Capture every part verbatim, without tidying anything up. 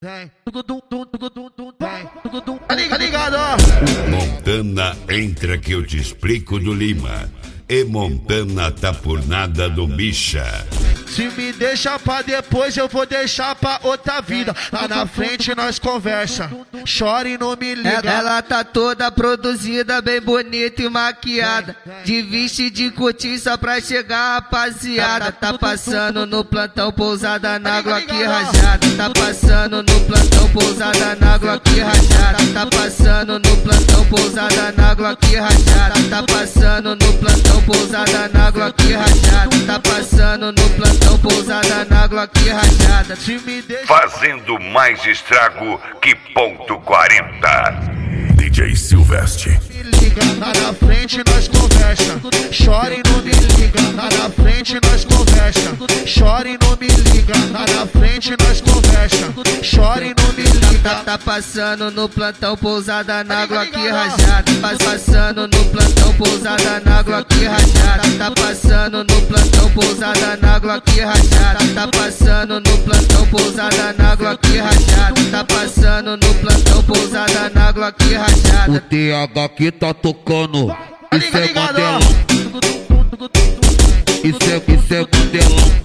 Vem, tá ligado, ó. Montana entra que eu te explico do Lima. E Montana tá por nada do Misha. Se me deixa pra depois, eu vou deixar pra outra vida. Lá na frente nós conversa, chora e não me liga. Ela tá toda produzida, bem bonita e maquiada, de veste de cortiça pra chegar, rapaziada. Tá passando no plantão, pousada na Glock rajada. Tá passando no plantão, pousada na Glock rajada. Tá passando no plantão, pousada na Glock rajada. Tá passando no plantão, pousada na Glock rajada. Tá passando no plantão, pousada na Glock rajada. Fazendo mais estrago que ponto quarenta. D J Silvestre. Lá na frente nós conversa, chora e não me liga. Lá na frente nós conversa, chora e não me liga. Lá na frente nós conversa, chora e não me liga. Tá, tá passando no plantão, pousada na Glock rajada. Tá passando no plantão, pousada na Glock rajada. Tá passando no plantão, pousada na Glock rajada. Tá passando no plantão, pousada na Glock rajada. Tá passando no plantão, pousada na Glock rajada. O T H que tá tocando, isso é Mandelão. Isso é, isso é Mandelão.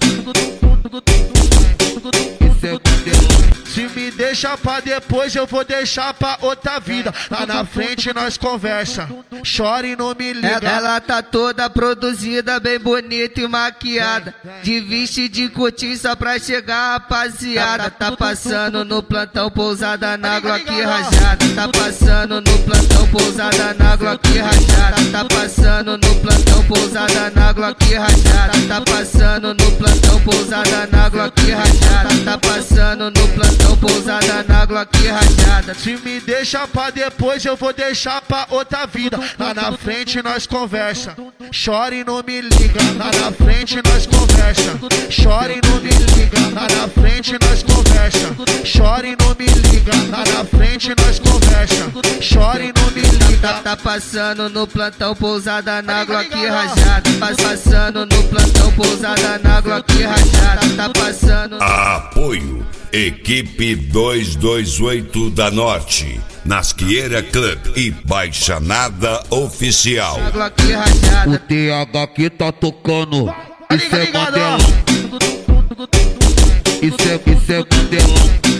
Isso é Mandelão. Se me deixa pra depois, eu vou deixar pra outra vida. Lá na frente nós conversa, chora e não me liga. Ela tá toda produzida, bem bonita e maquiada, de veste de cortiça pra chegar, rapaziada. Tá passando no plantão, pousada na Glock rajada. Tá passando no plantão, pousada na Glock rajada. Tá passando no plantão, pousada na Glock rajada. Tá passando no plantão, pousada na Glock rajada. Tá passando no plantão, pousada na Glock rajada. Se me deixa pra depois, eu vou deixar pra outra vida. Lá na frente nós conversa, chora e não me liga. Lá na frente nós conversa, chora e não me liga. Lá na frente nós conversa, chora e não me liga. Lá na frente nós conversa, chora e não me liga. Tá, tá passando no plantão, pousada na Glock rajada. Tá passando no plantão, pousada na Glock rajada. Tá passando. Apoio Equipe duzentos e vinte e oito da Norte, Nasqueira Club e Baixanada Oficial. O T H que tá tocando, isso é Mandelão. Isso é, isso é Mandelão.